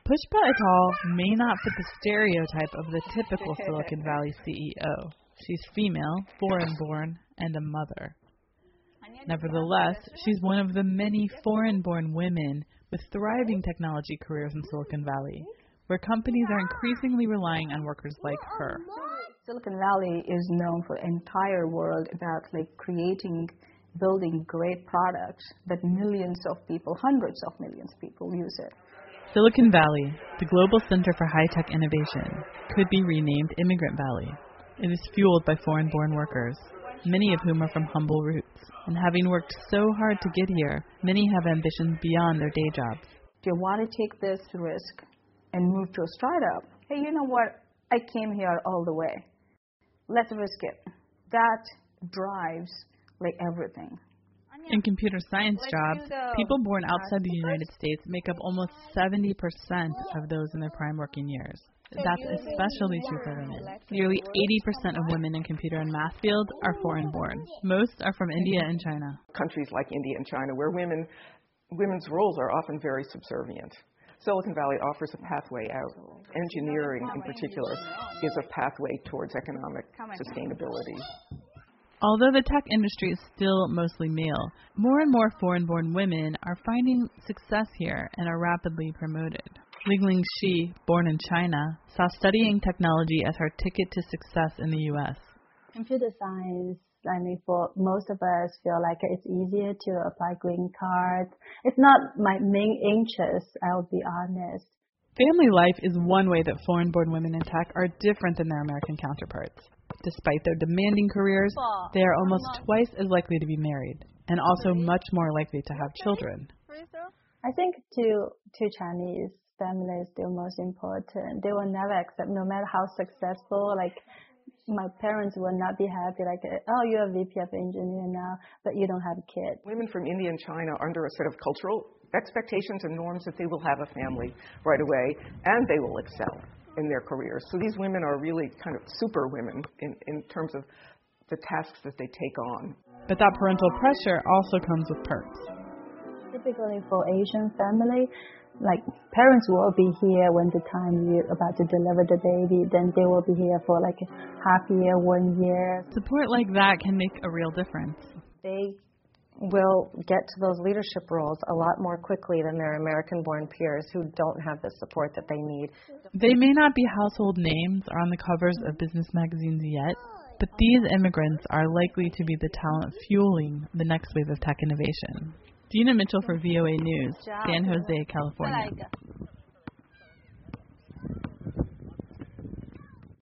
Pushpa et al. May not fit the stereotype of the typical Silicon Valley CEO. She's female, foreign-born, and a mother. Nevertheless, she's one of the many foreign-born women with thriving technology careers in Silicon Valley, where companies are increasingly relying on workers like her. Silicon Valley is known for the entire world about building great products that millions of people, hundreds of millions of people use it. Silicon Valley, the global center for high-tech innovation, could be renamed Immigrant Valley. It is fueled by foreign-born workers, many of whom are from humble roots. And having worked so hard to get here, many have ambitions beyond their day jobs. If you want to take this risk and move to a startup, hey, you know what? I came here all the way. Let's risk it. That drives everything. In computer science jobs, people born outside the United States make up almost 70% of those in their prime working years. That's especially true for women. Nearly 80% of women in computer and math fields are foreign-born. Most are from India and China. Countries like India and China, where women's roles are often very subservient. Silicon Valley offers a pathway out. Engineering, in particular, is a pathway towards economic sustainability. Although the tech industry is still mostly male, more and more foreign-born women are finding success here and are rapidly promoted. Lingling Shi, born in China, saw studying technology as her ticket to success in the U.S. Computer science, for most of us, feel like it's easier to apply green cards. It's not my main interest, I'll be honest. Family life is one way that foreign-born women in tech are different than their American counterparts. Despite their demanding careers, they are almost twice as likely to be married, and also much more likely to have children. I think to Chinese, family is still most important. They will never accept, no matter how successful, my parents will not be happy, oh, you're a VP of engineer now, but you don't have a kid. Women from India and China are under a set of cultural expectations and norms that they will have a family right away, and they will excel in their careers. So these women are really kind of super women in terms of the tasks that they take on. But that parental pressure also comes with perks. Typically for Asian family, parents will be here when the time you're about to deliver the baby, then they will be here for half a year, 1 year. Support like that can make a real difference. They will get to those leadership roles a lot more quickly than their American-born peers who don't have the support that they need. They may not be household names or on the covers of business magazines yet, but these immigrants are likely to be the talent fueling the next wave of tech innovation. Dina Mitchell for VOA News, San Jose, California.